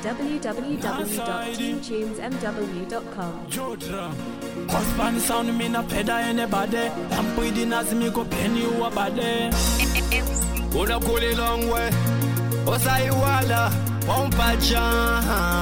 www.teamtunesmw.com. Jodra. Husband sound me na peda anybody. I'm breathing as me go penny you a body. Una cool a long way. Osai wala. Pompa John.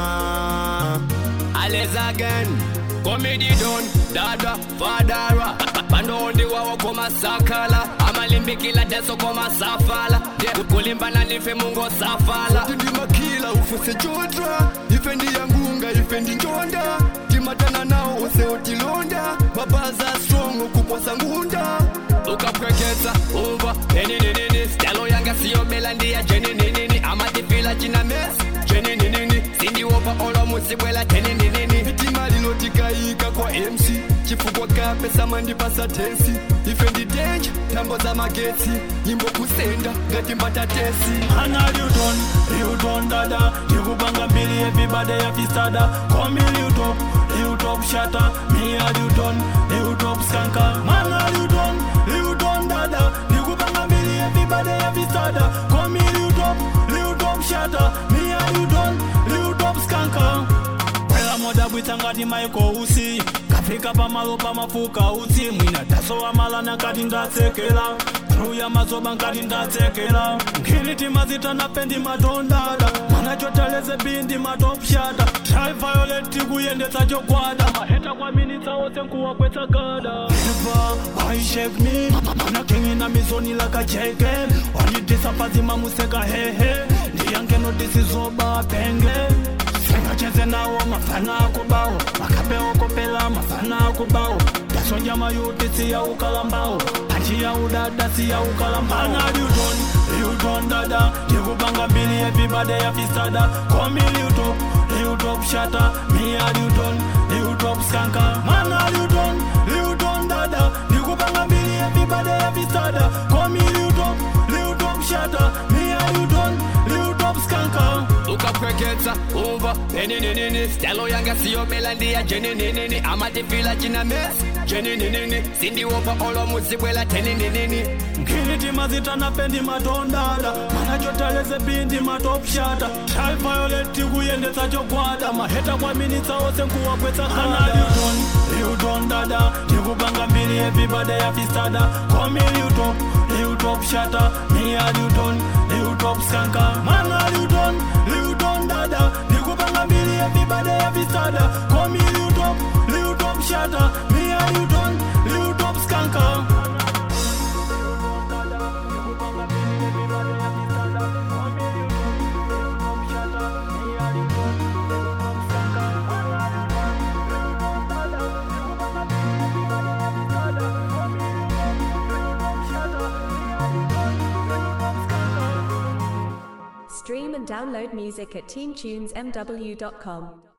Alles again. Comedy done. Dada. Fadara. Pando wawo koma sakala. Amalimbikila deso koma safala. Kulimba na nife mungo safala. Ndi makila ufuse Jodra. Ifendi yangunga ifendi njonda. Timatana nao ose otilonda. Mabaza strong ukuposa ngunda. Ukapwekeza over nini Stelo yanga siyo melandi ya jeni nini Amatifila china mes jeni nini Sindi wopa olo musibwela teni nini Itimali lotika ika kwa MC Chifukwa kape samandi pasa tensi Ifendi danger, tambo za mageti Imbo kusenda, gati mbata tesi Ana you done dada. You banga mbili everybody have to stada. Come here you top shatter. Me and you top skanka. Mana you done dada. You banga mbili everybody have to stada. Come here you top shatter. Me and you top skanka. Wela moda bwitangati maiko usi. Kafika pa malopa mafuka uti. Mwina taso amala na kati ndasekela. Ruya mazoba nkati ndasekela. Nkiliti mazita na pendi madondada. Mana chotaleze bindi matopshada. Try violate kuyende tajo kwada. Maheta kwa minita wote nkuwa kweta gada. Never, why shake me? Mana kingi na mizoni laka jeke. Wani disapazi mamuseka hehe. Ndiyange no disizoba penge. Senga cheze nawo mafana akubao. Makape okopela mafana akubao. Daso njama yuti siya ukalambao. Panchi ya udada siya ukalambao. Ana you done dada. You banga mbili everybody have to stada. Come here you top shatter. Me and you top skanka. Mana you done dada. You banga mbili everybody have to stada. Come here you top shatter. Me and you top skanka. Ukapwekeza over nini Stelo yanga siyo melandi ya jeni nini Amatifila china mes jeni nini Sindi wopa olo musibwela teni nini Nkiliti mazita na pendi matondada. Mana chotaleze bindi matopshada. Try violate kuyende tajo kwada. Maheta kwa minita ose nkuwa kweta kada. You done dada. You banga mbili everybody have to stada. Come here you top shatter. Me and you top skanka. Mana you done dada. You banga mbili everybody have to stada. Come here you top shatter. Me and you top skanka. Stream and download music at teamtunesmw.com.